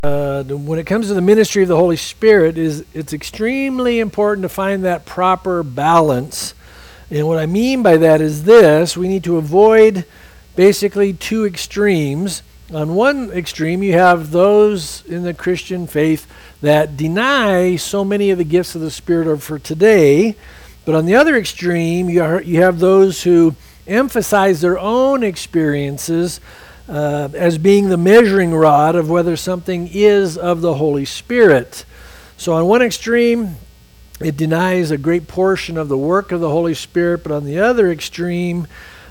when it comes to the ministry of the Holy Spirit, it's extremely important to find that proper balance. And what I mean by that is this: we need to avoid basically two extremes. On one extreme, you have those in the Christian faith that deny so many of the gifts of the Spirit are for today. But on the other extreme, you have those who emphasize their own experiences as being the measuring rod of whether something is of the Holy Spirit. So on one extreme, it denies a great portion of the work of the Holy Spirit, but on the other extreme,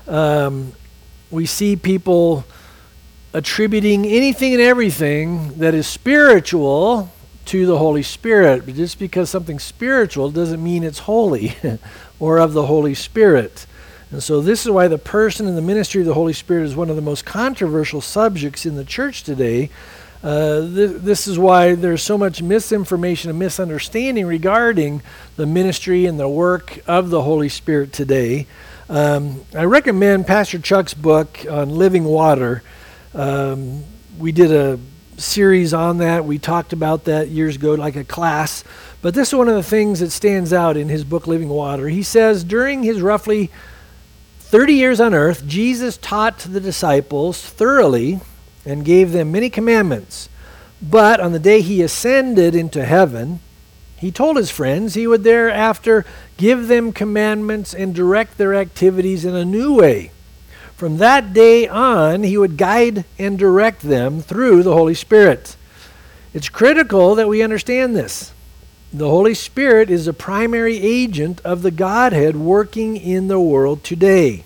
we see people attributing anything and everything that is spiritual to the Holy Spirit. But just because something's spiritual doesn't mean it's holy or of the Holy Spirit. And so this is why the person and the ministry of the Holy Spirit is one of the most controversial subjects in the church today. This is why there's so much misinformation and misunderstanding regarding the ministry and the work of the Holy Spirit today. I recommend Pastor Chuck's book on living water. We did a series on that. We talked about that years ago, like a class. But this is one of the things that stands out in his book, Living Water. He says, during his roughly 30 years on earth, Jesus taught the disciples thoroughly and gave them many commandments. But on the day he ascended into heaven, he told his friends he would thereafter give them commandments and direct their activities in a new way. From that day on, he would guide and direct them through the Holy Spirit. It's critical that we understand this. The Holy Spirit is the primary agent of the Godhead working in the world today.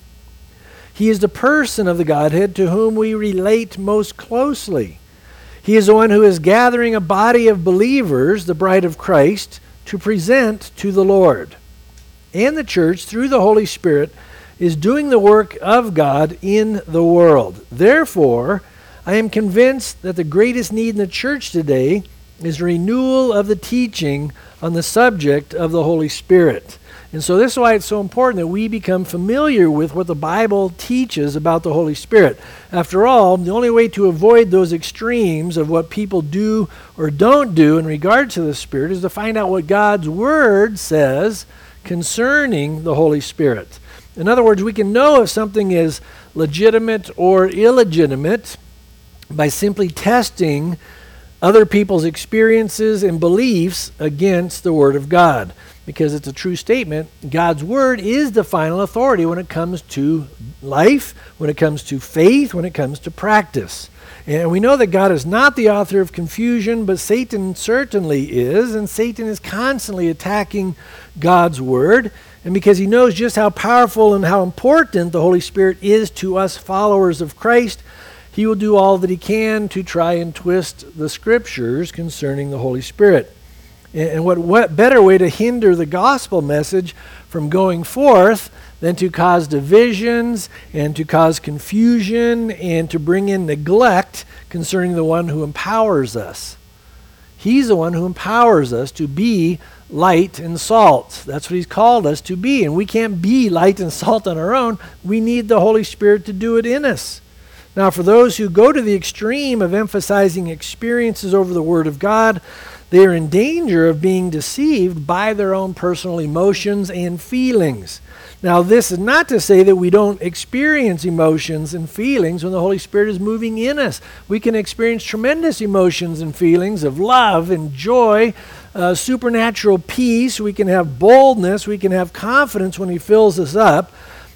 He is the person of the Godhead to whom we relate most closely. He is the one who is gathering a body of believers, the bride of Christ, to present to the Lord. And the church, through the Holy Spirit, is doing the work of God in the world. Therefore, I am convinced that the greatest need in the church today is renewal of the teaching on the subject of the Holy Spirit. And so this is why it's so important that we become familiar with what the Bible teaches about the Holy Spirit. After all, the only way to avoid those extremes of what people do or don't do in regard to the Spirit is to find out what God's Word says concerning the Holy Spirit. In other words, we can know if something is legitimate or illegitimate by simply testing other people's experiences and beliefs against the Word of God. Because it's a true statement, God's Word is the final authority when it comes to life, when it comes to faith, when it comes to practice. And we know that God is not the author of confusion, but Satan certainly is, and Satan is constantly attacking God's Word. And because he knows just how powerful and how important the Holy Spirit is to us followers of Christ, he will do all that he can to try and twist the Scriptures concerning the Holy Spirit. And what better way to hinder the gospel message from going forth than to cause divisions and to cause confusion and to bring in neglect concerning the one who empowers us. He's the one who empowers us to be light and salt. That's what he's called us to be. And we can't be light and salt on our own. We need the Holy Spirit to do it in us. Now, for those who go to the extreme of emphasizing experiences over the Word of God, they are in danger of being deceived by their own personal emotions and feelings. Now, this is not to say that we don't experience emotions and feelings when the Holy Spirit is moving in us. We can experience tremendous emotions and feelings of love and joy, supernatural peace. We can have boldness. We can have confidence when he fills us up.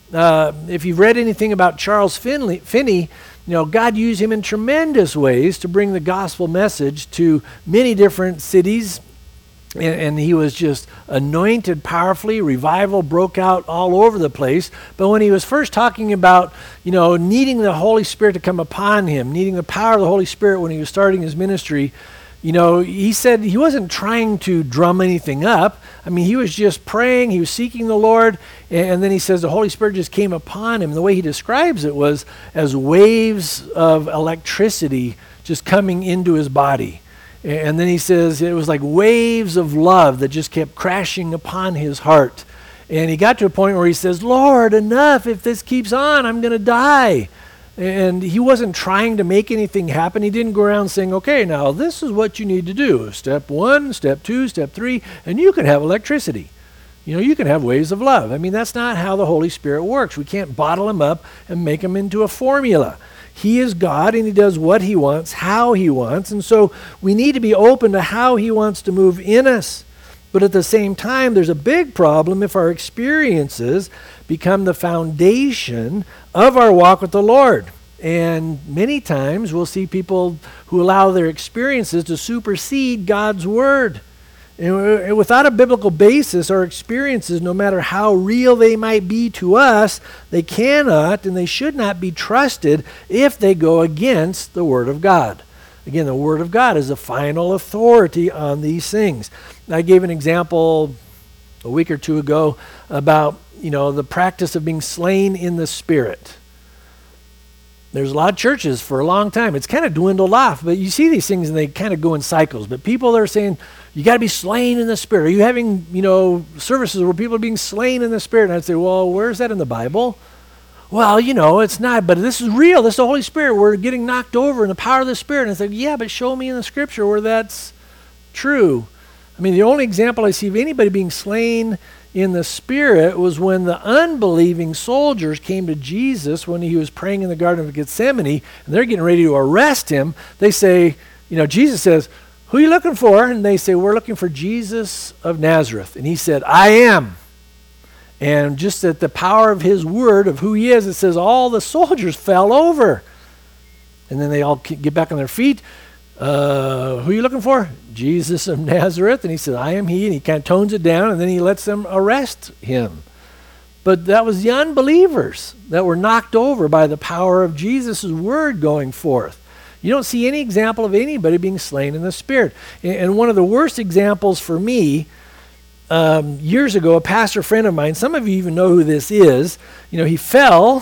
If you've read anything about Charles Finney, God used him in tremendous ways to bring the gospel message to many different cities, and he was just anointed powerfully. Revival broke out all over the place. But when he was first talking about, needing the Holy Spirit to come upon him, needing the power of the Holy Spirit when he was starting his ministry, he said he wasn't trying to drum anything up. I mean, he was just praying, he was seeking the Lord, and then he says the Holy Spirit just came upon him. The way he describes it was as waves of electricity just coming into his body. And then he says it was like waves of love that just kept crashing upon his heart. And he got to a point where he says, Lord, enough. If this keeps on, I'm going to die. And he wasn't trying to make anything happen. He didn't go around saying, okay, now this is what you need to do. Step 1, step 2, step 3, and you can have electricity. You can have ways of love. I mean, that's not how the Holy Spirit works. We can't bottle him up and make him into a formula. He is God, and he does what he wants, how he wants. And so we need to be open to how he wants to move in us. But at the same time, there's a big problem if our experiences become the foundation of our walk with the Lord. And many times we'll see people who allow their experiences to supersede God's word. And without a biblical basis, our experiences, no matter how real they might be to us, they cannot and they should not be trusted if they go against the Word of God. Again, the Word of God is the final authority on these things. I gave an example a week or two ago about, the practice of being slain in the Spirit. There's a lot of churches for a long time. It's kind of dwindled off, but you see these things and they kind of go in cycles. But people are saying, you got to be slain in the Spirit. Are you having, services where people are being slain in the Spirit? And I'd say, well, where's that in the Bible? Well, it's not, but this is real. This is the Holy Spirit. We're getting knocked over in the power of the Spirit. And I said, yeah, but show me in the Scripture where that's true. I mean, the only example I see of anybody being slain in the Spirit was when the unbelieving soldiers came to Jesus when he was praying in the Garden of Gethsemane, and they're getting ready to arrest him. They say, Jesus says, who are you looking for? And they say, we're looking for Jesus of Nazareth. And he said, I am. And just at the power of his word, of who he is, it says all the soldiers fell over. And then they all get back on their feet. Who are you looking for? Jesus of Nazareth. And he said, I am he. And he kind of tones it down, and then he lets them arrest him. But that was the unbelievers that were knocked over by the power of Jesus' word going forth. You don't see any example of anybody being slain in the Spirit. And one of the worst examples for me, years ago, a pastor friend of mine, some of you even know who this is, he fell,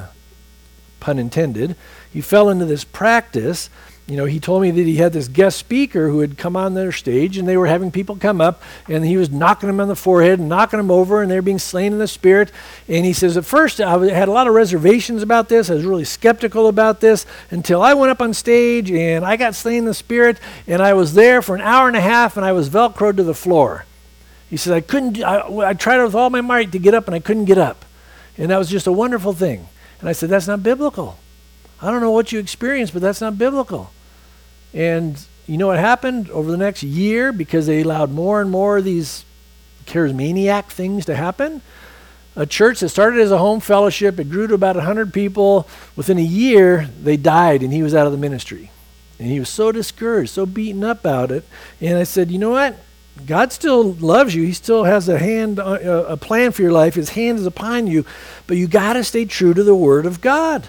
pun intended, he fell into this practice. He told me that he had this guest speaker who had come on their stage, and they were having people come up, and he was knocking them on the forehead and knocking them over, and they were being slain in the Spirit. And he says, at first, I had a lot of reservations about this. I was really skeptical about this until I went up on stage, and I got slain in the Spirit, and I was there for an hour and a half, and I was Velcroed to the floor. He says, I tried with all my might to get up, and I couldn't get up. And that was just a wonderful thing. And I said, that's not biblical. I don't know what you experienced, but that's not biblical. And you know what happened over the next year, because they allowed more and more of these charismaniac things to happen? A church that started as a home fellowship, it grew to about 100 people. Within a year, they died, and he was out of the ministry. And he was so discouraged, so beaten up about it. And I said, you know what? God still loves you. He still has a plan for your life. His hand is upon you. But you got to stay true to the Word of God.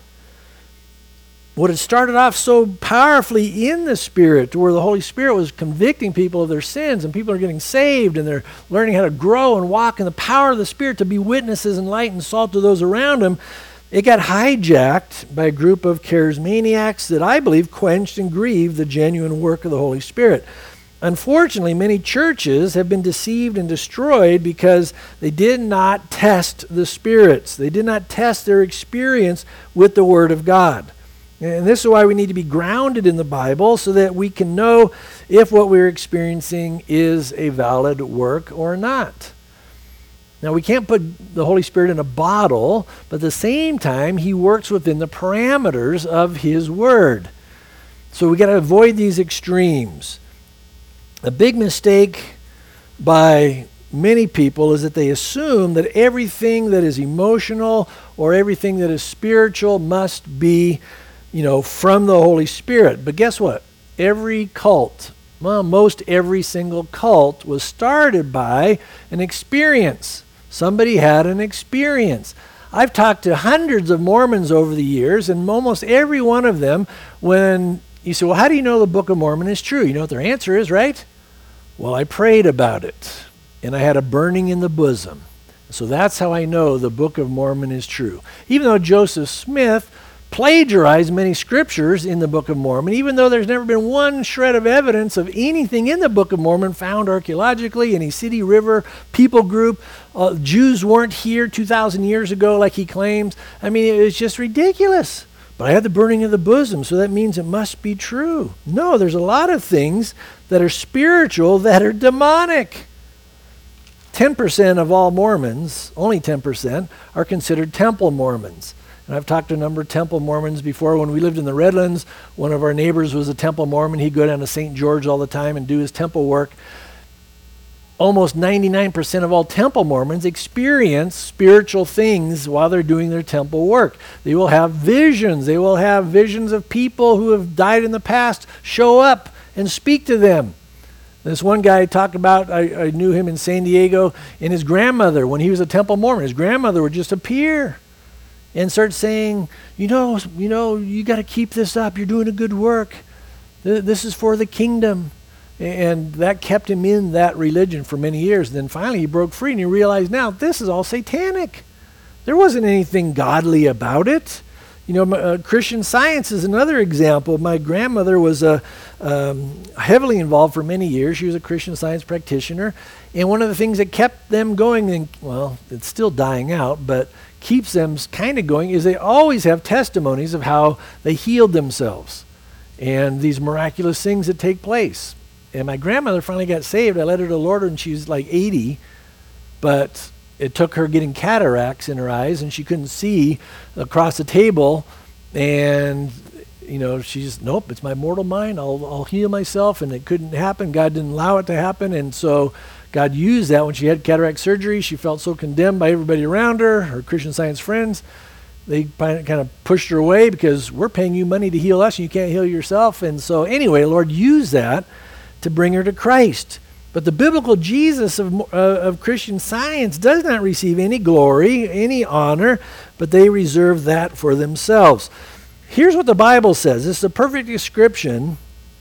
What had started off so powerfully in the Spirit, to where the Holy Spirit was convicting people of their sins, and people are getting saved, and they're learning how to grow and walk in the power of the Spirit to be witnesses and light and salt to those around them, it got hijacked by a group of charismaniacs that I believe quenched and grieved the genuine work of the Holy Spirit. Unfortunately, many churches have been deceived and destroyed because they did not test the spirits. They did not test their experience with the Word of God. And this is why we need to be grounded in the Bible, so that we can know if what we're experiencing is a valid work or not. Now, we can't put the Holy Spirit in a bottle, but at the same time, he works within the parameters of his Word. So we got to avoid these extremes. A big mistake by many people is that they assume that everything that is emotional or everything that is spiritual must be from the Holy Spirit. But guess what? Every cult, most every single cult was started by an experience. Somebody had an experience. I've talked to hundreds of Mormons over the years, and almost every one of them, when you say, well, how do you know the Book of Mormon is true? You know what their answer is, right? Well, I prayed about it, and I had a burning in the bosom. So that's how I know the Book of Mormon is true. Even though Joseph Smith plagiarized many scriptures in the Book of Mormon, even though there's never been one shred of evidence of anything in the Book of Mormon found archaeologically, any city, river, people group. Jews weren't here 2,000 years ago like he claims. I mean, it's just ridiculous. But I had the burning of the bosom, so that means it must be true. No, there's a lot of things that are spiritual that are demonic. 10% of all Mormons, only 10%, are considered temple Mormons. And I've talked to a number of temple Mormons before. When we lived in the Redlands, one of our neighbors was a temple Mormon. He'd go down to St. George all the time and do his temple work. Almost 99% of all temple Mormons experience spiritual things while they're doing their temple work. They will have visions. They will have visions of people who have died in the past show up and speak to them. This one guy talked about, I knew him in San Diego, and his grandmother, when he was a temple Mormon, his grandmother would just appear and start saying, you got to keep this up. You're doing a good work. This is for the kingdom. And that kept him in that religion for many years. And then finally he broke free and he realized now this is all satanic. There wasn't anything godly about it. Christian Science is another example. My grandmother was heavily involved for many years. She was a Christian Science practitioner. And one of the things that kept them going, and well, it's still dying out, but keeps them kind of going, is they always have testimonies of how they healed themselves and these miraculous things that take place. And my grandmother finally got saved. I led her to the Lord when she was like 80, but it took her getting cataracts in her eyes, and she couldn't see across the table. And she's nope, it's my mortal mind. I'll heal myself, and it couldn't happen. God didn't allow it to happen, and so God used that. When she had cataract surgery, she felt so condemned by everybody around her Christian Science friends. They kind of pushed her away because we're paying you money to heal us, and you can't heal yourself. And so anyway, the Lord used that to bring her to Christ. But the biblical Jesus of Christian Science does not receive any glory, any honor, but they reserve that for themselves. Here's what the Bible says. This is a perfect description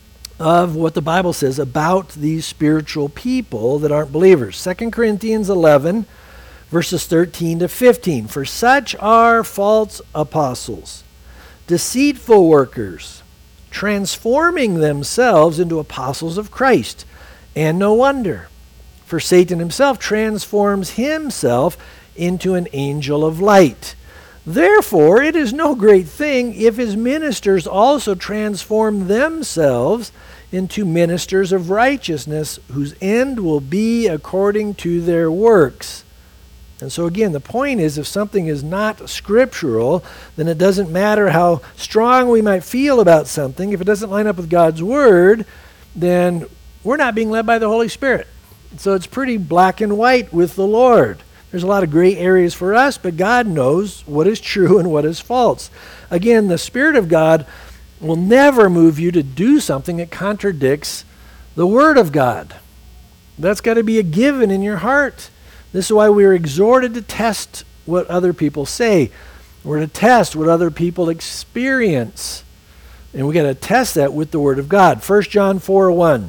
of what the Bible says about these spiritual people that aren't believers. 2 Corinthians 11, verses 13 to 15. For such are false apostles, deceitful workers, transforming themselves into apostles of Christ. And no wonder, for Satan himself transforms himself into an angel of light. Therefore, it is no great thing if his ministers also transform themselves into ministers of righteousness, whose end will be according to their works. And so again, the point is, if something is not scriptural, then it doesn't matter how strong we might feel about something. If it doesn't line up with God's word, then we're not being led by the Holy Spirit. So it's pretty black and white with the Lord. There's a lot of gray areas for us, but God knows what is true and what is false. Again, the Spirit of God will never move you to do something that contradicts the Word of God. That's got to be a given in your heart. This is why we are exhorted to test what other people say. We're to test what other people experience. And we got to test that with the Word of God. 1 John 4:1.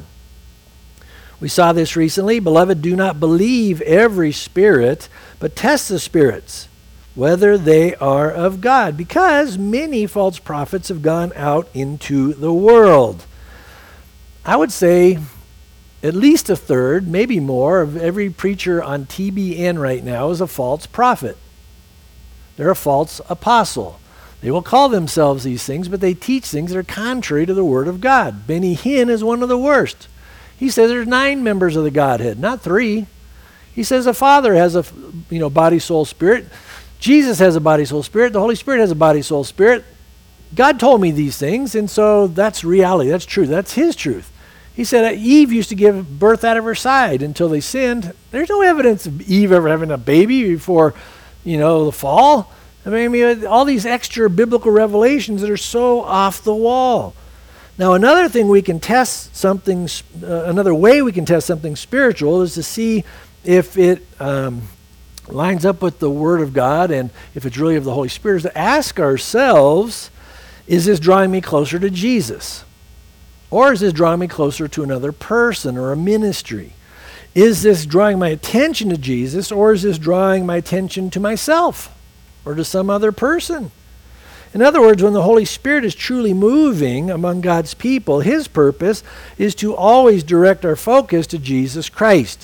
We saw this recently. Beloved, do not believe every spirit, but test the spirits, whether they are of God, because many false prophets have gone out into the world. I would say at least a third, maybe more, of every preacher on TBN right now is a false prophet. They're a false apostle. They will call themselves these things, but they teach things that are contrary to the Word of God. Benny Hinn is one of the worst. He says there's 9 members of the Godhead, not 3. He says the Father has a body, soul, spirit. Jesus has a body, soul, spirit. The Holy Spirit has a body, soul, spirit. God told me these things, and so that's reality. That's true. That's His truth. He said Eve used to give birth out of her side until they sinned. There's no evidence of Eve ever having a baby before, the fall. I mean, all these extra biblical revelations that are so off the wall. Now, another thing we can test something, another way we can test something spiritual is to see if it lines up with the Word of God and if it's really of the Holy Spirit, is to ask ourselves, is this drawing me closer to Jesus? Or is this drawing me closer to another person or a ministry? Is this drawing my attention to Jesus, or is this drawing my attention to myself or to some other person? In other words, when the Holy Spirit is truly moving among God's people, His purpose is to always direct our focus to Jesus Christ.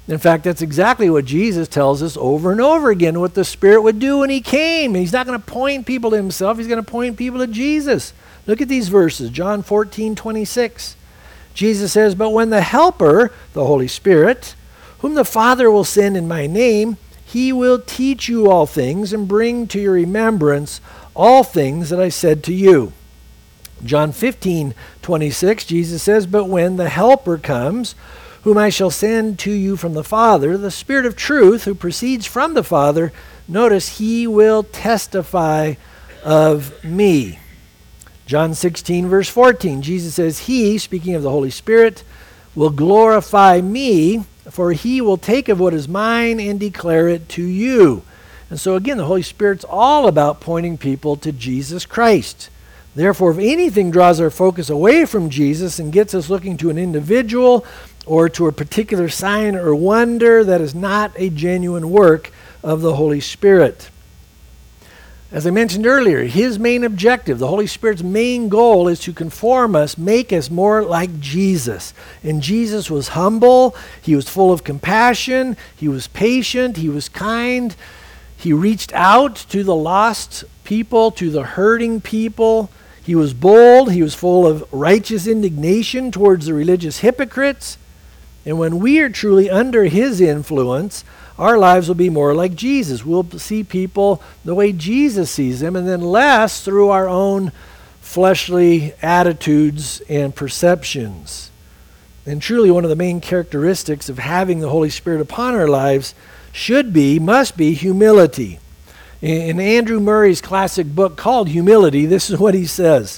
In fact, that's exactly what Jesus tells us over and over again, what the Spirit would do when he came. He's not going to point people to himself. He's going to point people to Jesus. Look at these verses. John 14:26. Jesus says, "But when the Helper, the Holy Spirit, whom the Father will send in my name, he will teach you all things and bring to your remembrance all things that I said to you." John 15:26, Jesus says, "But when the Helper comes, whom I shall send to you from the Father, the Spirit of truth, who proceeds from the Father, notice, he will testify of me." John 16, verse 14, Jesus says, "He," speaking of the Holy Spirit, "will glorify me, for he will take of what is mine and declare it to you." And so again, the Holy Spirit's all about pointing people to Jesus Christ. Therefore, if anything draws our focus away from Jesus and gets us looking to an individual or to a particular sign or wonder, that is not a genuine work of the Holy Spirit. As I mentioned earlier, his main objective, the Holy Spirit's main goal, is to conform us, make us more like Jesus. And Jesus was humble, he was full of compassion, he was patient, he was kind, he reached out to the lost people, to the hurting people. He was bold, he was full of righteous indignation towards the religious hypocrites. And when we are truly under his influence, our lives will be more like Jesus. We'll see people the way Jesus sees them, and then less through our own fleshly attitudes and perceptions. And truly, one of the main characteristics of having the Holy Spirit upon our lives must be humility. In Andrew Murray's classic book called Humility, this is what he says: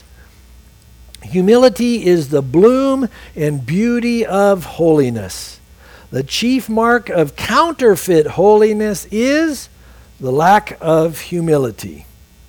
"Humility is the bloom and beauty of holiness. The chief mark of counterfeit holiness is the lack of humility."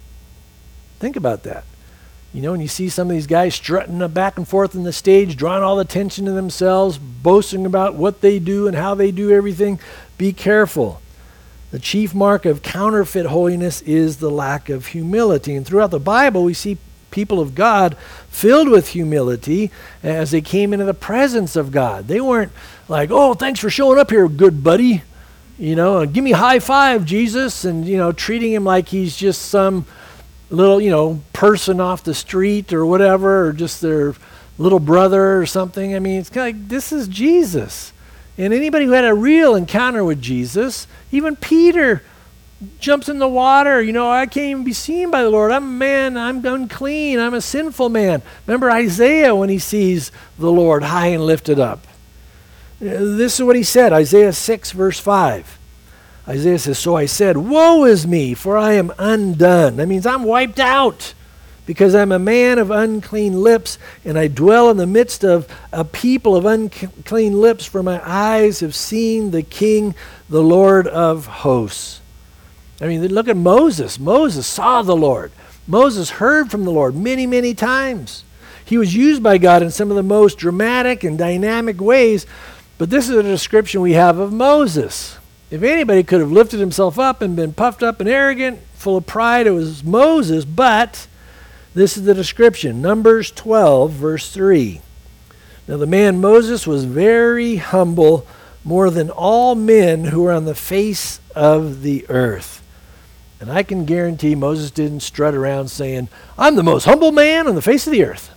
Think about that. You know, when you see some of these guys strutting back and forth on the stage, drawing all the attention to themselves, boasting about what they do and how they do everything, be careful. The chief mark of counterfeit holiness is the lack of humility. And throughout the Bible, we see people of God filled with humility as they came into the presence of God. They weren't like, "Oh, thanks for showing up here, good buddy. You know, give me a high five, Jesus," and, you know, treating him like he's just some little, you know, person off the street or whatever, or just their little brother or something. I mean, it's kind of like, this is Jesus. And anybody who had a real encounter with Jesus, even Peter jumps in the water. You know, "I can't even be seen by the Lord. I'm a man, I'm unclean, I'm a sinful man." Remember Isaiah when he sees the Lord high and lifted up. This is what he said, Isaiah 6, verse 5. Isaiah says, "So I said, woe is me, for I am undone." That means I'm wiped out, because I'm a man of unclean lips, and I dwell in the midst of a people of unclean lips, for my eyes have seen the King, the Lord of hosts. I mean, look at Moses. Moses saw the Lord. Moses heard from the Lord many, many times. He was used by God in some of the most dramatic and dynamic ways, but this is a description we have of Moses. If anybody could have lifted himself up and been puffed up and arrogant, full of pride, it was Moses, but this is the description. Numbers 12, verse 3. "Now the man Moses was very humble, more than all men who were on the face of the earth." And I can guarantee Moses didn't strut around saying, "I'm the most humble man on the face of the earth."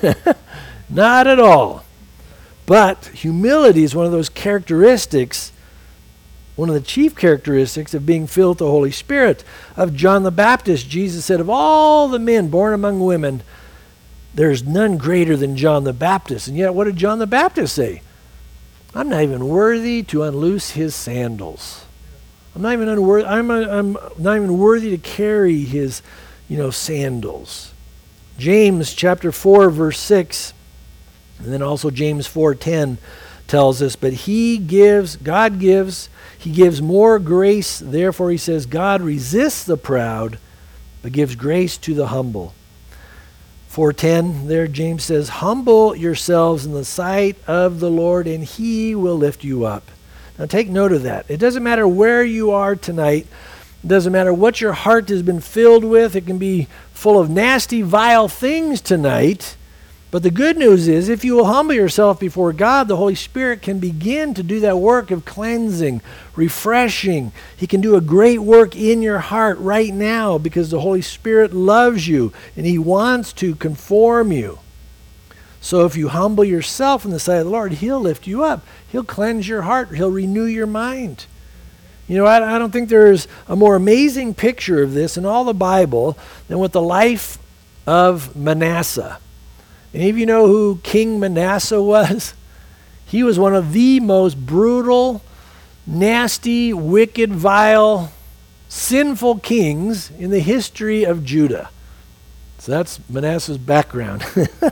Not at all. But humility is one of those characteristics, one of the chief characteristics of being filled with the Holy Spirit. Of John the Baptist, Jesus said, "Of all the men born among women, there's none greater than John the Baptist." And yet, what did John the Baptist say? "I'm not even worthy to unloose his sandals. I'm not even worthy to carry his, sandals." James chapter 4, verse 6, and then also James 4:10 tells us, "But he gives more grace. Therefore," he says, "God resists the proud, but gives grace to the humble." 4:10 there, James says, "Humble yourselves in the sight of the Lord, and he will lift you up." Now take note of that. It doesn't matter where you are tonight. It doesn't matter what your heart has been filled with. It can be full of nasty, vile things tonight. But the good news is, if you will humble yourself before God, the Holy Spirit can begin to do that work of cleansing, refreshing. He can do a great work in your heart right now because the Holy Spirit loves you and He wants to conform you. So if you humble yourself in the sight of the Lord, He'll lift you up. He'll cleanse your heart. He'll renew your mind. You know, I don't think there's a more amazing picture of this in all the Bible than with the life of Manasseh. Any of you know who King Manasseh was? He was one of the most brutal, nasty, wicked, vile, sinful kings in the history of Judah. So that's Manasseh's background.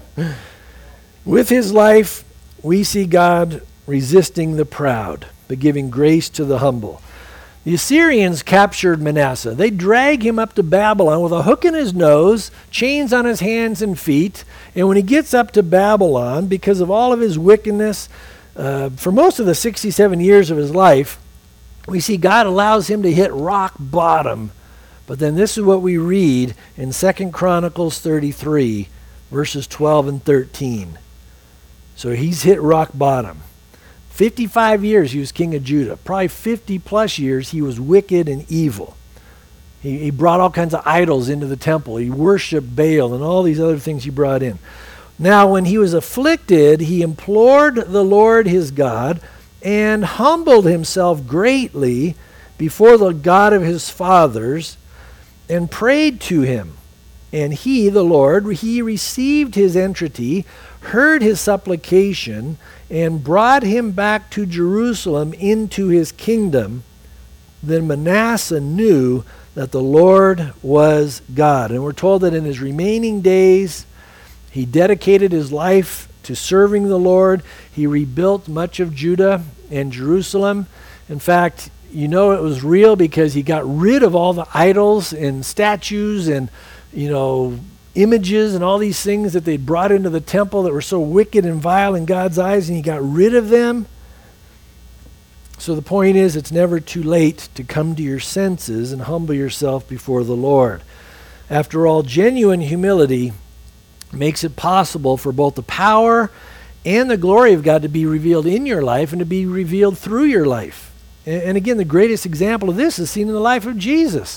With his life, we see God resisting the proud, but giving grace to the humble. The Assyrians captured Manasseh. They drag him up to Babylon with a hook in his nose, chains on his hands and feet. And when he gets up to Babylon, because of all of his wickedness, for most of the 67 years of his life, we see God allows him to hit rock bottom. But then this is what we read in 2 Chronicles 33, verses 12 and 13. So he's hit rock bottom. 55 years he was king of Judah. Probably 50 plus years he was wicked and evil. He brought all kinds of idols into the temple. He worshiped Baal and all these other things he brought in. Now when he was afflicted, he implored the Lord his God and humbled himself greatly before the God of his fathers and prayed to him. And he, the Lord, he received his entreaty, heard his supplication, and brought him back to Jerusalem into his kingdom. Then Manasseh knew that the Lord was God. And we're told that in his remaining days, he dedicated his life to serving the Lord. He rebuilt much of Judah and Jerusalem. In fact, you know it was real because he got rid of all the idols and statues and, images and all these things that they brought into the temple that were so wicked and vile in God's eyes, and he got rid of them. So the point is, it's never too late to come to your senses and humble yourself before the Lord. After all, genuine humility makes it possible for both the power and the glory of God to be revealed in your life and to be revealed through your life. And again, the greatest example of this is seen in the life of Jesus.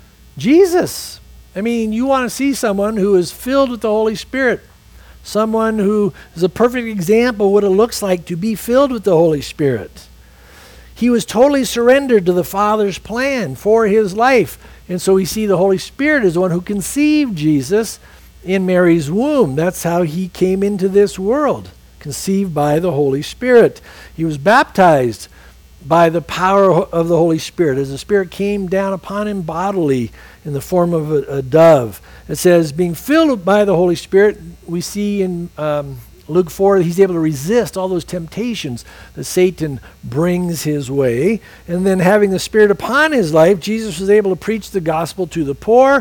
Jesus. I mean, you want to see someone who is filled with the Holy Spirit, someone who is a perfect example of what it looks like to be filled with the Holy Spirit. He was totally surrendered to the Father's plan for his life. And so we see the Holy Spirit is the one who conceived Jesus in Mary's womb. That's how he came into this world, conceived by the Holy Spirit. He was baptized by the power of the Holy Spirit, as the Spirit came down upon him bodily in the form of a dove. It says, being filled by the Holy Spirit, we see in Luke 4, he's able to resist all those temptations that Satan brings his way. And then having the Spirit upon his life, Jesus was able to preach the gospel to the poor.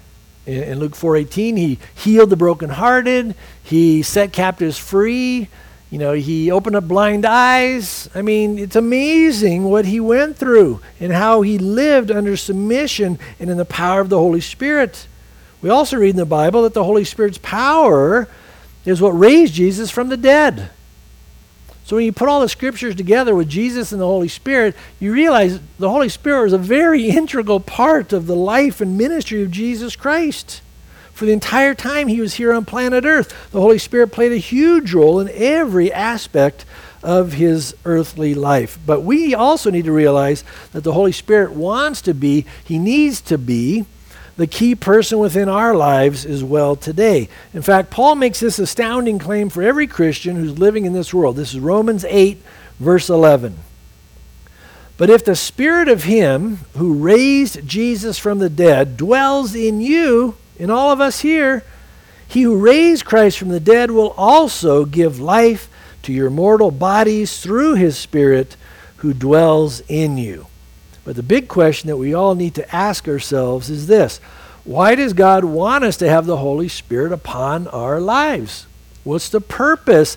In Luke 4:18, he healed the brokenhearted. He set captives free. He opened up blind eyes. I mean, it's amazing what he went through and how he lived under submission and in the power of the Holy Spirit. We also read in the Bible that the Holy Spirit's power is what raised Jesus from the dead. So when you put all the scriptures together with Jesus and the Holy Spirit, you realize the Holy Spirit was a very integral part of the life and ministry of Jesus Christ. For the entire time he was here on planet Earth, the Holy Spirit played a huge role in every aspect of his earthly life. But we also need to realize that the Holy Spirit wants to be, he needs to be, the key person within our lives as well today. In fact, Paul makes this astounding claim for every Christian who's living in this world. This is Romans 8, verse 11. But if the Spirit of him who raised Jesus from the dead dwells in you, in all of us here, he who raised Christ from the dead will also give life to your mortal bodies through his Spirit who dwells in you. But the big question that we all need to ask ourselves is this: why does God want us to have the Holy Spirit upon our lives? What's the purpose,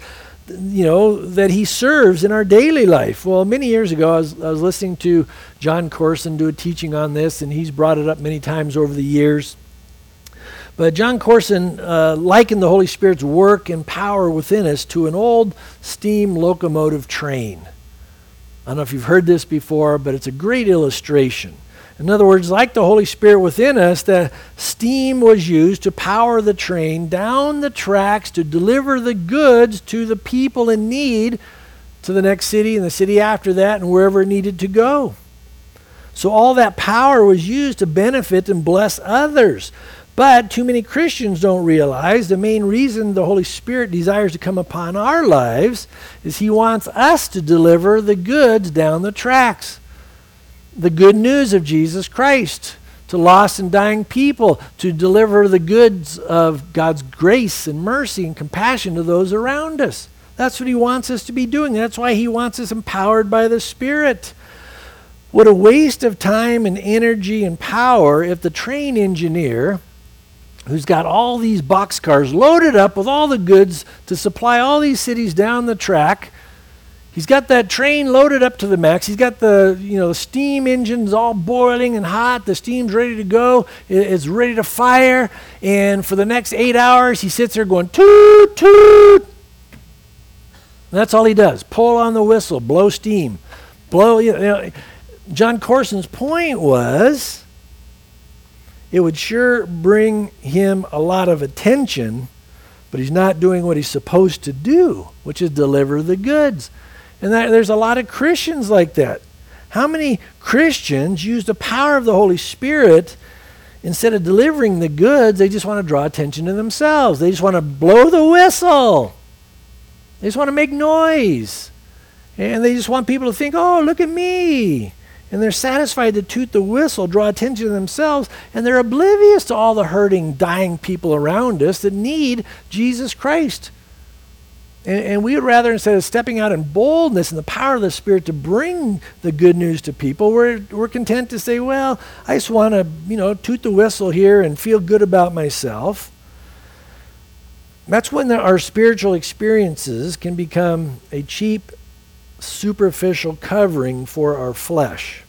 that he serves in our daily life? Well, many years ago, I was listening to John Corson do a teaching on this, and he's brought it up many times over the years. But John Corson likened the Holy Spirit's work and power within us to an old steam locomotive train. I don't know if you've heard this before, but it's a great illustration. In other words, like the Holy Spirit within us, the steam was used to power the train down the tracks to deliver the goods to the people in need to the next city and the city after that and wherever it needed to go. So all that power was used to benefit and bless others. But too many Christians don't realize the main reason the Holy Spirit desires to come upon our lives is He wants us to deliver the goods down the tracks. The good news of Jesus Christ to lost and dying people, to deliver the goods of God's grace and mercy and compassion to those around us. That's what He wants us to be doing. That's why He wants us empowered by the Spirit. What a waste of time and energy and power if the train engineer, who's got all these boxcars loaded up with all the goods to supply all these cities down the track. He's got that train loaded up to the max. He's got the steam engines all boiling and hot. The steam's ready to go. It's ready to fire. And for the next 8 hours, he sits there going, toot, toot. And that's all he does. Pull on the whistle, blow steam. John Corson's point was, it would sure bring him a lot of attention, but he's not doing what he's supposed to do, which is deliver the goods. And there's a lot of Christians like that. How many Christians use the power of the Holy Spirit instead of delivering the goods? They just want to draw attention to themselves. They just want to blow the whistle. They just want to make noise. And they just want people to think, oh, look at me. And they're satisfied to toot the whistle, draw attention to themselves, and they're oblivious to all the hurting, dying people around us that need Jesus Christ. And we would rather, instead of stepping out in boldness and the power of the Spirit to bring the good news to people, we're content to say, well, I just want to, toot the whistle here and feel good about myself. That's when our spiritual experiences can become a cheap, superficial covering for our flesh.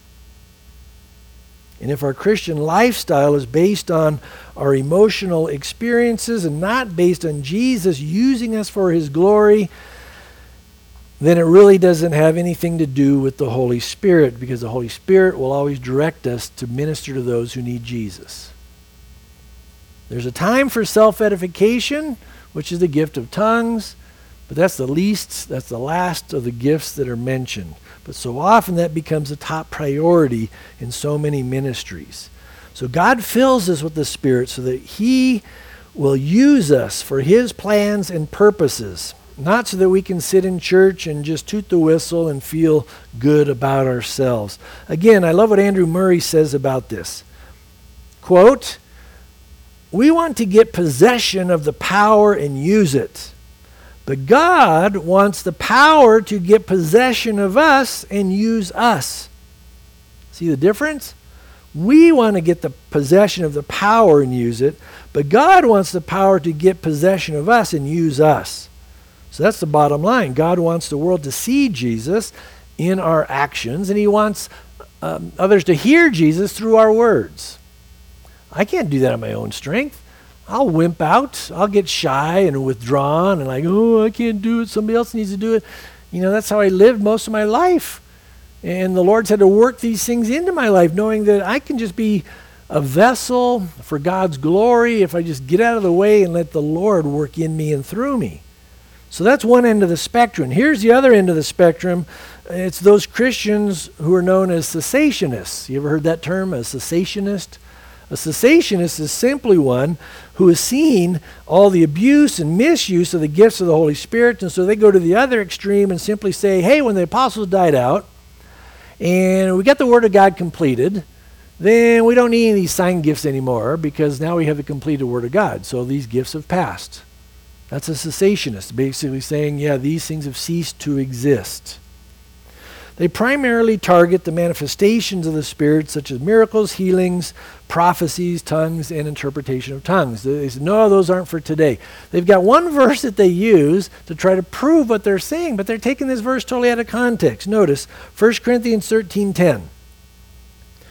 And if our Christian lifestyle is based on our emotional experiences and not based on Jesus using us for His glory, then it really doesn't have anything to do with the Holy Spirit, because the Holy Spirit will always direct us to minister to those who need Jesus. There's a time for self-edification, which is the gift of tongues, but that's the last of the gifts that are mentioned. But so often that becomes a top priority in so many ministries. So God fills us with the Spirit so that He will use us for His plans and purposes, not so that we can sit in church and just toot the whistle and feel good about ourselves. Again, I love what Andrew Murray says about this. Quote, "We want to get possession of the power and use it. But God wants the power to get possession of us and use us." See the difference? We want to get the possession of the power and use it, but God wants the power to get possession of us and use us. So that's the bottom line. God wants the world to see Jesus in our actions, and He wants others to hear Jesus through our words. I can't do that on my own strength. I'll wimp out. I'll get shy and withdrawn and like, oh, I can't do it. Somebody else needs to do it. That's how I lived most of my life. And the Lord's had to work these things into my life, knowing that I can just be a vessel for God's glory if I just get out of the way and let the Lord work in me and through me. So that's one end of the spectrum. Here's the other end of the spectrum. It's those Christians who are known as cessationists. You ever heard that term, a cessationist? A cessationist is simply one who has seen all the abuse and misuse of the gifts of the Holy Spirit, and so they go to the other extreme and simply say, hey, when the apostles died out and we got the Word of God completed, then we don't need any of these sign gifts anymore because now we have the completed Word of God, so these gifts have passed. That's a cessationist, basically saying, yeah, these things have ceased to exist. They primarily target the manifestations of the Spirit, such as miracles, healings, prophecies, tongues, and interpretation of tongues. They say, no, those aren't for today. They've got one verse that they use to try to prove what they're saying, but they're taking this verse totally out of context. Notice 1 Corinthians 13:10.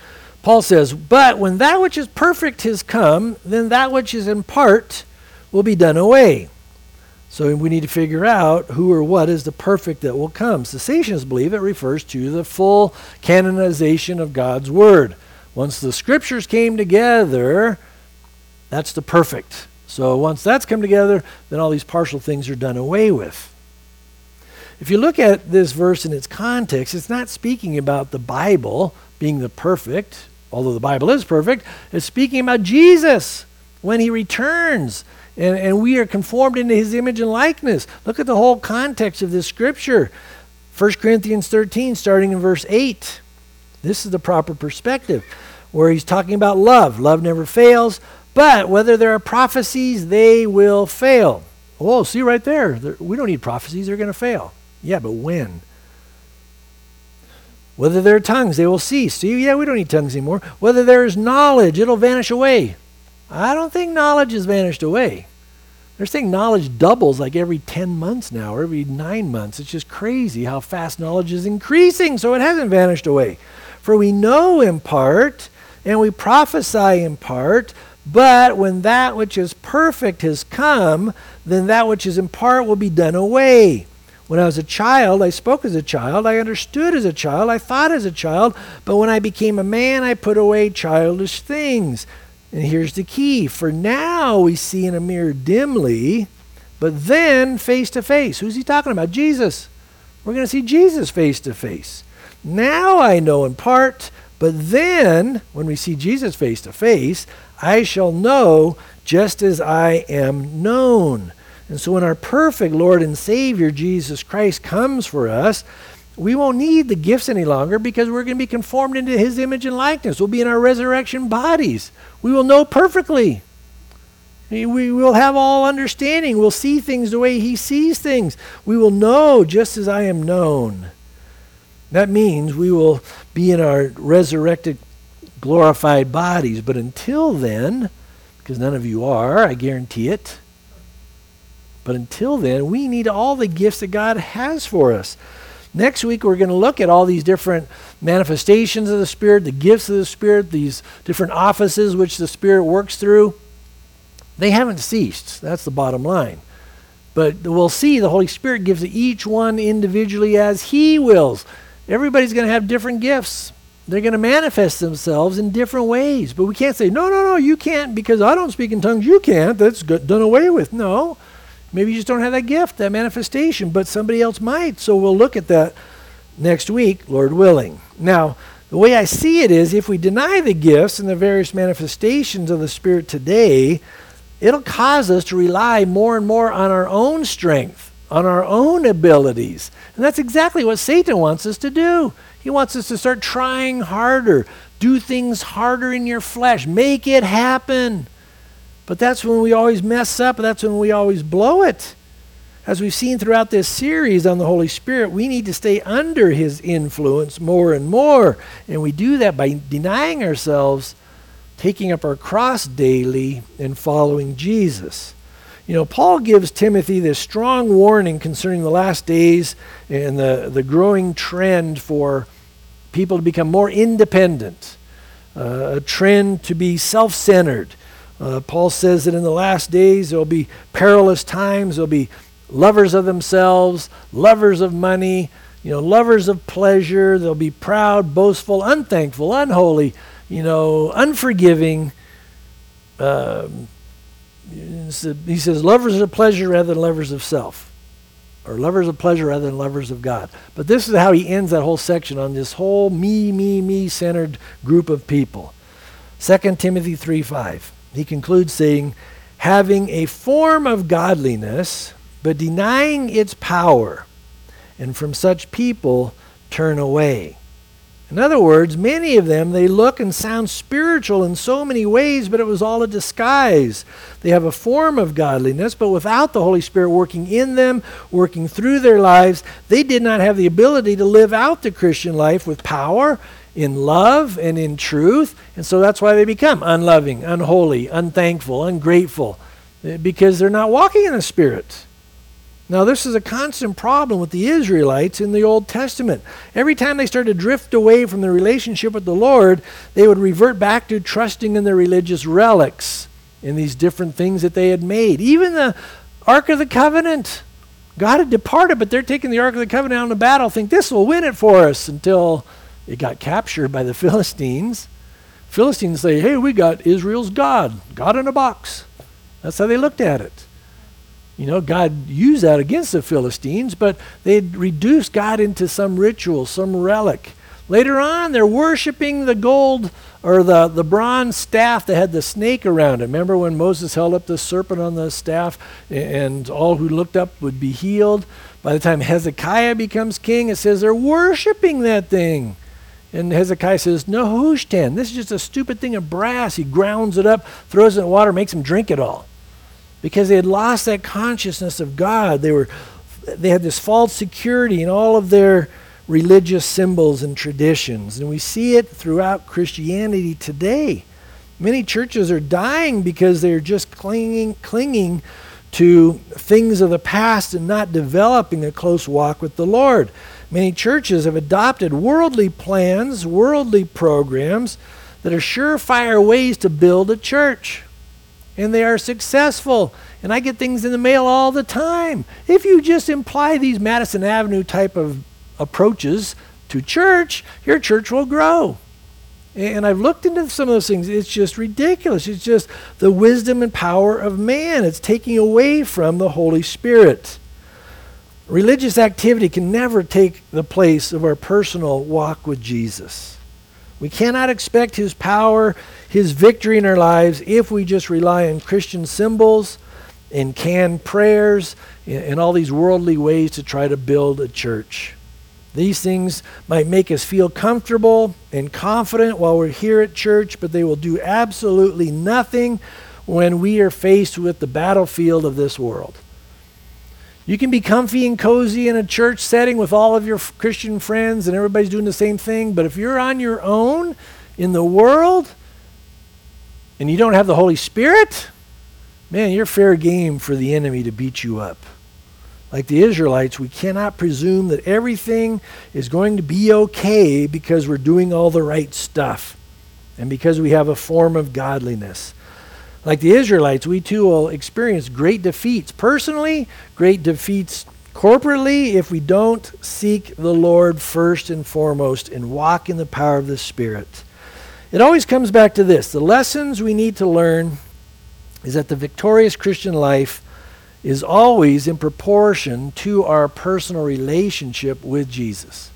Paul says, but when that which is perfect has come, then that which is in part will be done away. So we need to figure out who or what is the perfect that will come. Cessationists believe it refers to the full canonization of God's Word. Once the Scriptures came together, that's the perfect. So once that's come together, then all these partial things are done away with. If you look at this verse in its context, it's not speaking about the Bible being the perfect, although the Bible is perfect. It's speaking about Jesus when he returns. And we are conformed into his image and likeness. Look at the whole context of this scripture. 1 Corinthians 13, starting in verse 8. This is the proper perspective, where he's talking about love. Love never fails, but whether there are prophecies, they will fail. Oh, see right there. We don't need prophecies. They're going to fail. Yeah, but when? Whether there are tongues, they will cease. See, yeah, we don't need tongues anymore. Whether there is knowledge, it'll vanish away. I don't think knowledge has vanished away. They're saying knowledge doubles like every 10 months now, or every 9 months. It's just crazy how fast knowledge is increasing, so it hasn't vanished away. For we know in part, and we prophesy in part, but when that which is perfect has come, then that which is in part will be done away. When I was a child, I spoke as a child, I understood as a child, I thought as a child, but when I became a man, I put away childish things. And here's the key. For now we see in a mirror dimly, but then face to face. Who's he talking about? Jesus. We're going to see Jesus face to face. Now I know in part, but then when we see Jesus face to face, I shall know just as I am known. And so when our perfect Lord and Savior, Jesus Christ, comes for us, we won't need the gifts any longer because we're going to be conformed into his image and likeness. We'll be in our resurrection bodies. We will know perfectly. We will have all understanding. We'll see things the way he sees things. We will know just as I am known. That means we will be in our resurrected, glorified bodies. But until then, because none of you are, I guarantee it, but until then, we need all the gifts that God has for us. Next week, we're going to look at all these different manifestations of the Spirit, the gifts of the Spirit, these different offices which the Spirit works through. They haven't ceased. That's the bottom line. But we'll see the Holy Spirit gives to each one individually as he wills. Everybody's going to have different gifts. They're going to manifest themselves in different ways. But we can't say, no, you can't because I don't speak in tongues. You can't. That's done away with. No. Maybe you just don't have that gift, that manifestation, but somebody else might. So we'll look at that next week, Lord willing. Now, the way I see it is if we deny the gifts and the various manifestations of the Spirit today, it'll cause us to rely more and more on our own strength, on our own abilities. And that's exactly what Satan wants us to do. He wants us to start trying harder, do things harder in your flesh, make it happen. But that's when we always mess up. That's when we always blow it. As we've seen throughout this series on the Holy Spirit, we need to stay under his influence more and more. And we do that by denying ourselves, taking up our cross daily, and following Jesus. You know, Paul gives Timothy this strong warning concerning the last days and the growing trend for people to become more independent, a trend to be self-centered. Paul says that in the last days there will be perilous times. There will be lovers of themselves, lovers of money, lovers of pleasure. They'll be proud, boastful, unthankful, unholy, unforgiving. He says lovers of pleasure rather than lovers of self, or lovers of pleasure rather than lovers of God. But this is how he ends that whole section on this whole me-centered group of people. 2 Timothy 3:5. He concludes saying, having a form of godliness, but denying its power, and from such people turn away. In other words, many of them, they look and sound spiritual in so many ways, but it was all a disguise. They have a form of godliness, but without the Holy Spirit working in them, working through their lives, they did not have the ability to live out the Christian life with power, in love, and in truth. And so that's why they become unloving, unholy, unthankful, ungrateful, because they're not walking in the Spirit. Now, this is a constant problem with the Israelites in the Old Testament. Every time they started to drift away from their relationship with the Lord, they would revert back to trusting in their religious relics, in these different things that they had made. Even the Ark of the Covenant. God had departed, but they're taking the Ark of the Covenant out on the battle, think this will win it for us, until it got captured by the Philistines. Philistines say, hey, we got Israel's God in a box. That's how they looked at it. You know, God used that against the Philistines, but they'd reduced God into some ritual, some relic. Later on, they're worshiping the gold or the bronze staff that had the snake around it. Remember when Moses held up the serpent on the staff and all who looked up would be healed? By the time Hezekiah becomes king, it says they're worshiping that thing. And Hezekiah says, Nehushtan, this is just a stupid thing of brass. He grounds it up, throws it in the water, makes them drink it all. Because they had lost that consciousness of God. They had this false security in all of their religious symbols and traditions. And we see it throughout Christianity today. Many churches are dying because they're just clinging to things of the past and not developing a close walk with the Lord. Many churches have adopted worldly plans, worldly programs that are surefire ways to build a church. And they are successful. And I get things in the mail all the time. If you just imply these Madison Avenue type of approaches to church, your church will grow. And I've looked into some of those things. It's just ridiculous. It's just the wisdom and power of man. It's taking away from the Holy Spirit. Religious activity can never take the place of our personal walk with Jesus. We cannot expect his power, his victory in our lives if we just rely on Christian symbols and canned prayers and all these worldly ways to try to build a church. These things might make us feel comfortable and confident while we're here at church, but they will do absolutely nothing when we are faced with the battlefield of this world. You can be comfy and cozy in a church setting with all of your Christian friends and everybody's doing the same thing, but if you're on your own in the world and you don't have the Holy Spirit, man, you're fair game for the enemy to beat you up. Like the Israelites, we cannot presume that everything is going to be okay because we're doing all the right stuff and because we have a form of godliness. Like the Israelites, we too will experience great defeats personally, great defeats corporately if we don't seek the Lord first and foremost and walk in the power of the Spirit. It always comes back to this. The lessons we need to learn is that the victorious Christian life is always in proportion to our personal relationship with Jesus.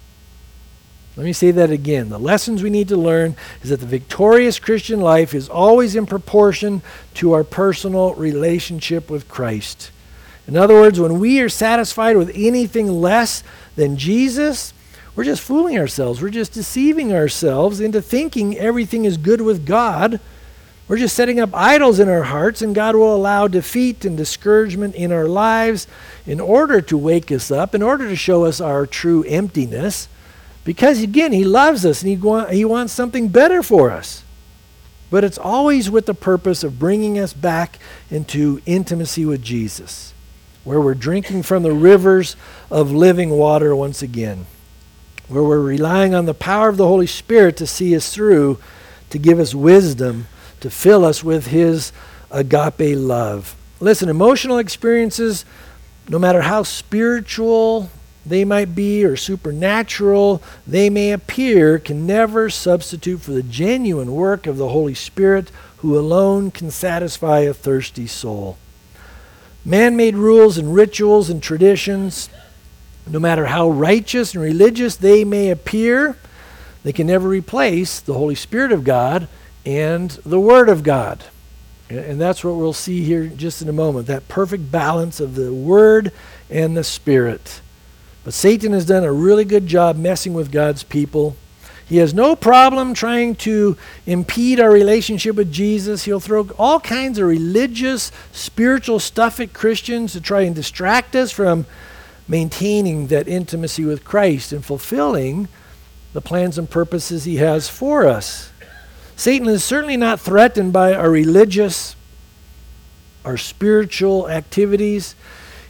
Let me say that again. The lessons we need to learn is that the victorious Christian life is always in proportion to our personal relationship with Christ. In other words, when we are satisfied with anything less than Jesus, we're just fooling ourselves. We're just deceiving ourselves into thinking everything is good with God. We're just setting up idols in our hearts, and God will allow defeat and discouragement in our lives in order to wake us up, in order to show us our true emptiness. Because, again, he loves us and he wants something better for us. But it's always with the purpose of bringing us back into intimacy with Jesus, where we're drinking from the rivers of living water once again, where we're relying on the power of the Holy Spirit to see us through, to give us wisdom, to fill us with his agape love. Listen, emotional experiences, no matter how spiritual they might be or supernatural they may appear, can never substitute for the genuine work of the Holy Spirit, who alone can satisfy a thirsty soul. Man-made rules and rituals and traditions, no matter how righteous and religious they may appear, they can never replace the Holy Spirit of God and the Word of God. And that's what we'll see here just in a moment, that perfect balance of the Word and the Spirit. But Satan has done a really good job messing with God's people. He has no problem trying to impede our relationship with Jesus. He'll throw all kinds of religious, spiritual stuff at Christians to try and distract us from maintaining that intimacy with Christ and fulfilling the plans and purposes he has for us. Satan is certainly not threatened by our religious, our spiritual activities.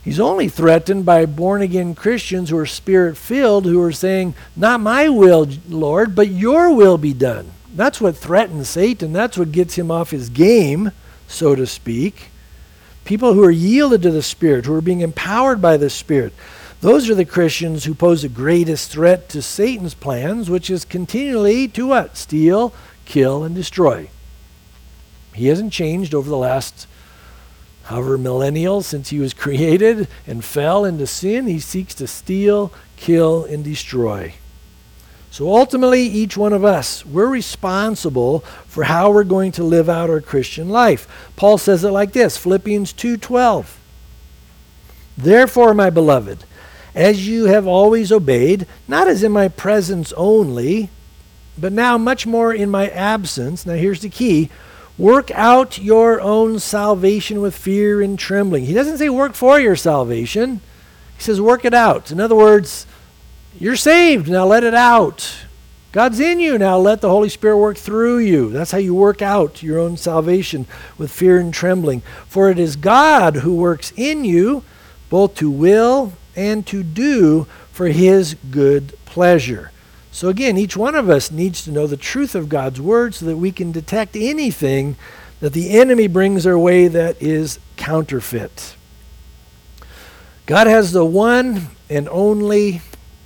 He's only threatened by born-again Christians who are Spirit-filled, who are saying, not my will, Lord, but your will be done. That's what threatens Satan. That's what gets him off his game, so to speak. People who are yielded to the Spirit, who are being empowered by the Spirit. Those are the Christians who pose the greatest threat to Satan's plans, which is continually to what? Steal, kill, and destroy. He hasn't changed over the last however millennials since he was created and fell into sin. He seeks to steal, kill, and destroy. So ultimately, each one of us, we're responsible for how we're going to live out our Christian life. Paul says it like this, Philippians 2:12. Therefore, my beloved, as you have always obeyed, not as in my presence only, but now much more in my absence. Now here's the key. Work out your own salvation with fear and trembling. He doesn't say work for your salvation. He says work it out. In other words, you're saved, now let it out. God's in you, now let the Holy Spirit work through you. That's how you work out your own salvation with fear and trembling. For it is God who works in you, both to will and to do for his good pleasure. So again, each one of us needs to know the truth of God's word so that we can detect anything that the enemy brings our way that is counterfeit. God has the one and only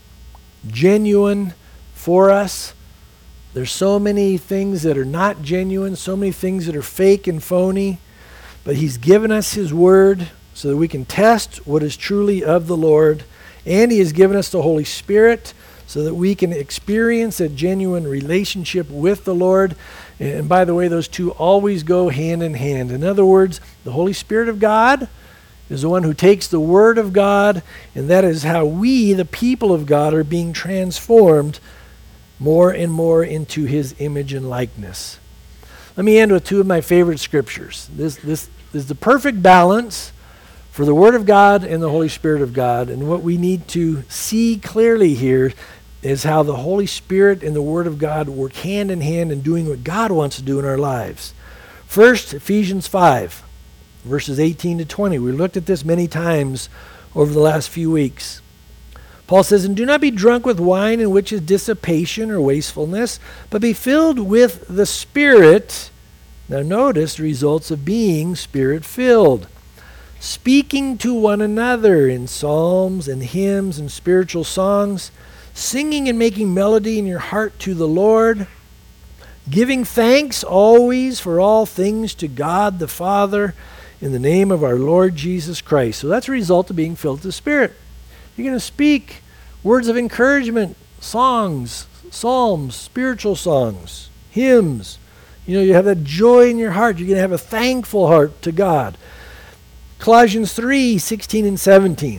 genuine for us. There's so many things that are not genuine, so many things that are fake and phony, but he's given us his word so that we can test what is truly of the Lord, and he has given us the Holy Spirit so that we can experience a genuine relationship with the Lord. And by the way, those two always go hand in hand. In other words, the Holy Spirit of God is the one who takes the Word of God, and that is how we, the people of God, are being transformed more and more into his image and likeness. Let me end with two of my favorite scriptures. This is the perfect balance for the Word of God and the Holy Spirit of God. And what we need to see clearly here is how the Holy Spirit and the Word of God work hand in hand in doing what God wants to do in our lives. First, Ephesians 5, verses 18 to 20. We looked at this many times over the last few weeks. Paul says, and do not be drunk with wine, in which is dissipation or wastefulness, but be filled with the Spirit. Now notice the results of being Spirit-filled. Speaking to one another in psalms and hymns and spiritual songs, singing and making melody in your heart to the Lord, giving thanks always for all things to God the Father in the name of our Lord Jesus Christ. So that's a result of being filled with the Spirit. You're going to speak words of encouragement, songs, psalms, spiritual songs, hymns. You have that joy in your heart. You're going to have a thankful heart to God. Colossians 3, 16 and 17.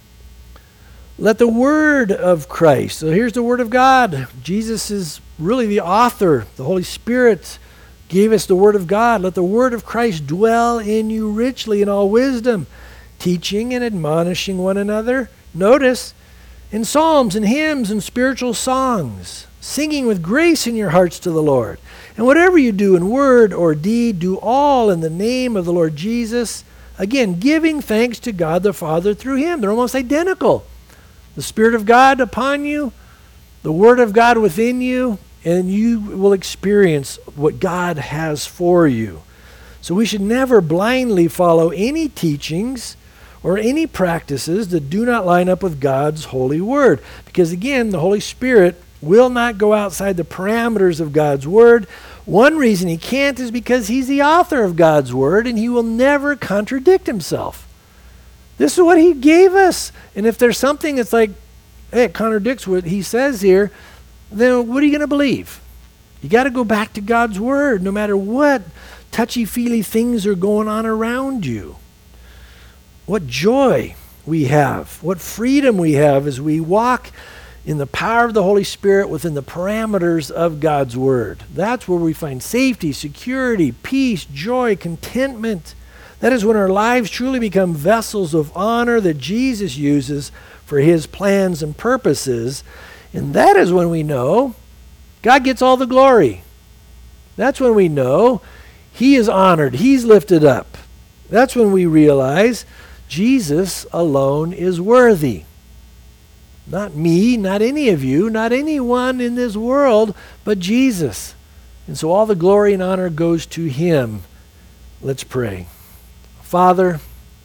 Let the word of Christ, so here's the word of God. Jesus is really the author. The Holy Spirit gave us the word of God. Let the word of Christ dwell in you richly in all wisdom, teaching and admonishing one another. Notice, in psalms and hymns and spiritual songs, singing with grace in your hearts to the Lord. And whatever you do in word or deed, do all in the name of the Lord Jesus, again, giving thanks to God the Father through him. They're almost identical. The Spirit of God upon you, the Word of God within you, and you will experience what God has for you. So we should never blindly follow any teachings or any practices that do not line up with God's holy word. Because again, the Holy Spirit will not go outside the parameters of God's word. One reason he can't is because he's the author of God's word, and he will never contradict himself. This is what he gave us. And if there's something that's like, hey, it contradicts what he says here, then what are you going to believe? You got to go back to God's word, no matter what touchy-feely things are going on around you. What joy we have, what freedom we have as we walk in the power of the Holy Spirit within the parameters of God's word. That's where we find safety, security, peace, joy, contentment. That is when our lives truly become vessels of honor that Jesus uses for his plans and purposes. And that is when we know God gets all the glory. That's when we know he is honored, he's lifted up. That's when we realize Jesus alone is worthy. Not me, not any of you, not anyone in this world, but Jesus. And so all the glory and honor goes to him. Let's pray. Father,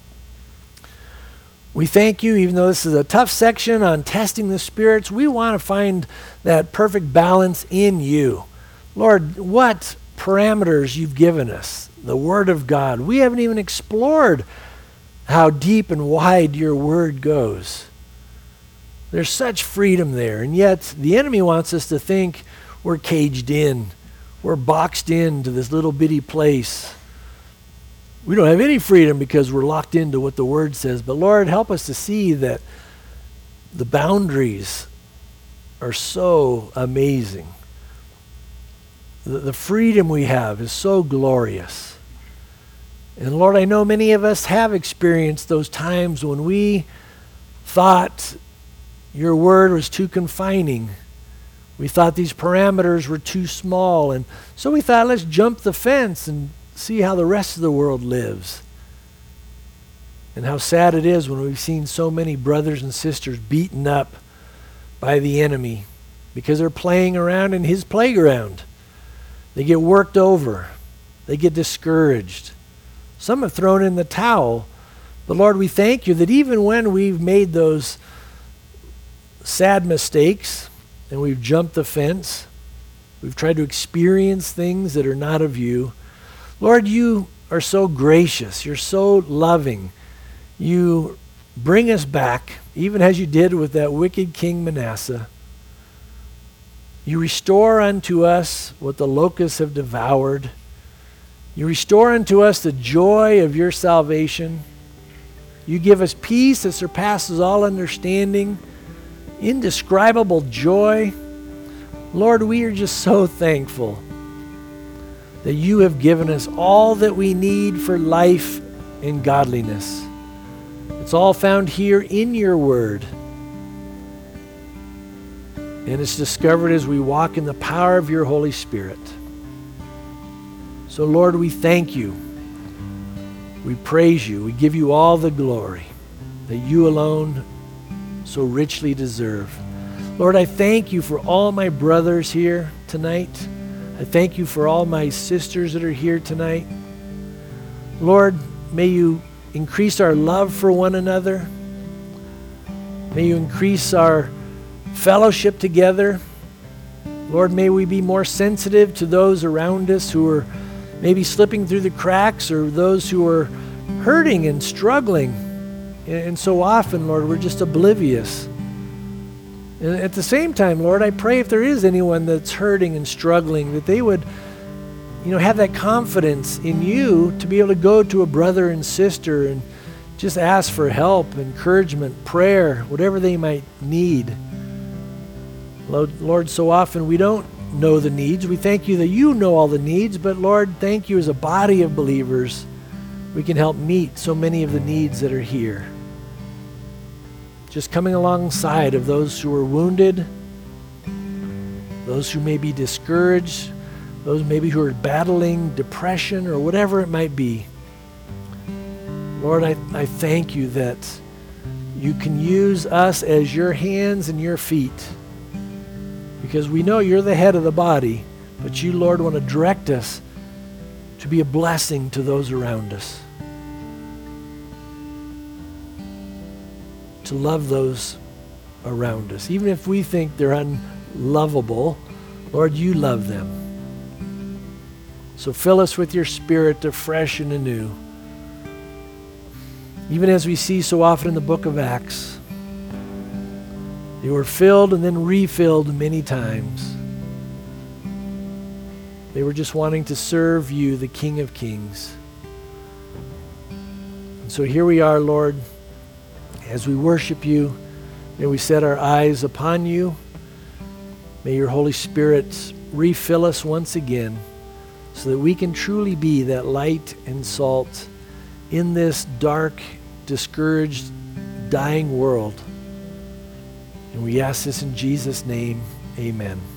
we thank you, even though this is a tough section on testing the spirits, we want to find that perfect balance in you. Lord, what parameters you've given us, the Word of God. We haven't even explored how deep and wide your Word goes. There's such freedom there, and yet the enemy wants us to think we're caged in. We're boxed into this little bitty place. We don't have any freedom because we're locked into what the Word says. But Lord, help us to see that the boundaries are so amazing. The freedom we have is so glorious. And Lord, I know many of us have experienced those times when we thought your Word was too confining. We thought these parameters were too small. And so we thought, let's jump the fence and see how the rest of the world lives. And how sad it is when we've seen so many brothers and sisters beaten up by the enemy because they're playing around in his playground. They get worked over. They get discouraged. Some have thrown in the towel. But Lord, we thank you that even when we've made those sad mistakes and we've jumped the fence, we've tried to experience things that are not of you, Lord, you are so gracious. You're so loving. You bring us back, even as you did with that wicked King Manasseh. You restore unto us what the locusts have devoured. You restore unto us the joy of your salvation. You give us peace that surpasses all understanding, indescribable joy. Lord, we are just so thankful that you have given us all that we need for life and godliness. It's all found here in your Word. And it's discovered as we walk in the power of your Holy Spirit. So Lord, we thank you. We praise you. We give you all the glory that you alone so richly deserve. Lord, I thank you for all my brothers here tonight. I thank you for all my sisters that are here tonight. Lord, may you increase our love for one another. May you increase our fellowship together. Lord, may we be more sensitive to those around us who are maybe slipping through the cracks, or those who are hurting and struggling. And so often, Lord, we're just oblivious. And at the same time, Lord, I pray if there is anyone that's hurting and struggling, that they would, have that confidence in you to be able to go to a brother and sister and just ask for help, encouragement, prayer, whatever they might need. Lord, so often we don't know the needs. We thank you that you know all the needs, but Lord, thank you as a body of believers, we can help meet so many of the needs that are here. Just coming alongside of those who are wounded, those who may be discouraged, those maybe who are battling depression or whatever it might be. Lord, I thank you that you can use us as your hands and your feet, because we know you're the head of the body, but you, Lord, want to direct us to be a blessing to those around us, to love those around us. Even if we think they're unlovable, Lord, you love them. So fill us with your Spirit afresh and anew. Even as we see so often in the book of Acts, they were filled and then refilled many times. They were just wanting to serve you, the King of Kings. And so here we are, Lord, as we worship you. May we set our eyes upon you. May your Holy Spirit refill us once again so that we can truly be that light and salt in this dark, discouraged, dying world. And we ask this in Jesus' name, amen.